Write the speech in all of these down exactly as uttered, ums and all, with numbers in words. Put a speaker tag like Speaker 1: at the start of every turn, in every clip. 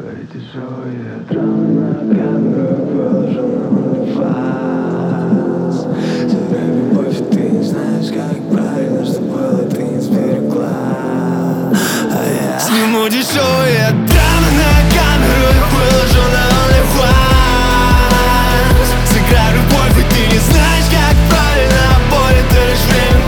Speaker 1: Твои дешевые драмы на камеру выложу на OnlyFans. Твоя любовь, ты не знаешь, как правильно, что было, ты не сберегла. А я сниму дешевые драмы на камеру и выложу на OnlyFans. Сыграй любовь, и ты не знаешь, как правильно, а боль это лишь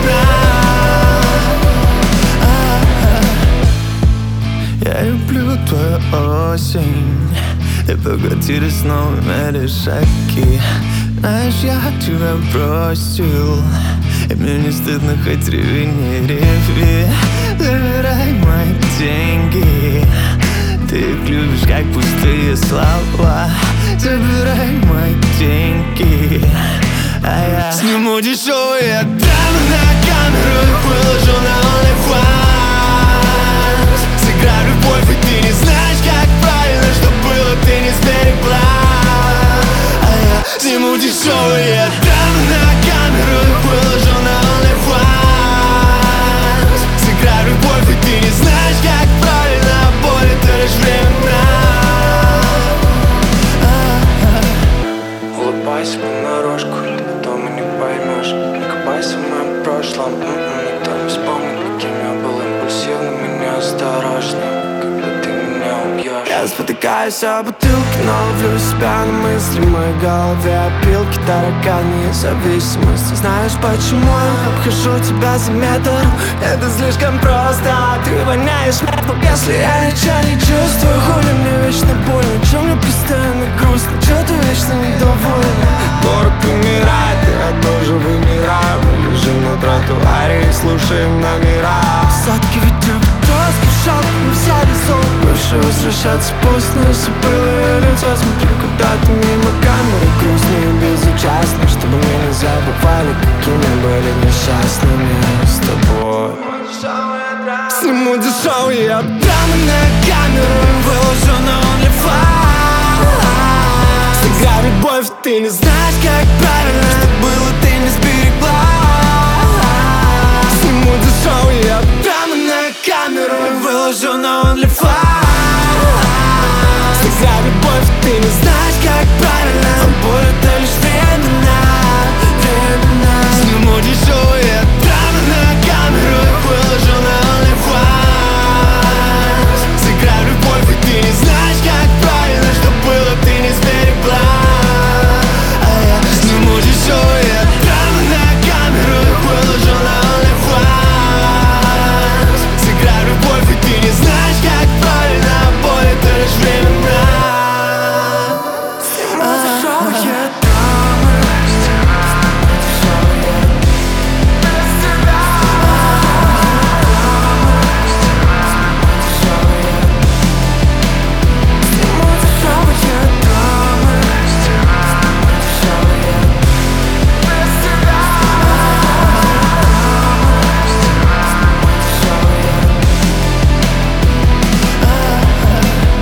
Speaker 1: временно. Я люблю твою осень, и поглотили снова мере шаги. Знаешь, я тебя бросил, и мне не стыдно, хоть реви, не реви. Забирай мои деньги, ты их любишь, как пустые слова. Забирай мои деньги, а я сниму дешевые драмы на камеру и выложу на OnlyFans. Сыграй любовь, и ты не знаешь, как правильно, что было, ты не сберегла. А я сниму дешевые драмы на камеру и выложу на OnlyFans. Сыграй любовь, и ты не знаешь, как правильно, а боль это лишь временно.
Speaker 2: Улыбайся понарошку, потом и не поймешь. Не копайся в моем прошлом, никто не вспомнит, каким я был импульсивным и неосторожным, когда ты меня убьешь.
Speaker 1: Я спотыкаюсь о бутылке, но ловлю себя на мысли в моей голове. Опилки, тараканы, зависимости. Знаешь, почему я обхожу тебя за метр? Это слишком просто, ты воняешь метром. Если я ничего не чувствую, хули мне вечно больно? Чё мне постоянно грустно? Чё ты вечно недовольна? Город умирает, и я тоже вымираю. Мы лежим на тротуаре и слушаем номера. Садки ветер, распушал, мы взяли сон. Больше возвращаться поздно, если было я лицо. Смотрю куда-то мимо камеры, грустные и безучастные, чтобы мы не забывали, какими были несчастными с тобой. Сниму дешевые драмы на камеру и выложу на OnlyFans. Сыграй любовь, ты не знаешь, как правильно, что было, ты не сберегла. Сниму дешевые драмы на камеру и выложу на OnlyFans.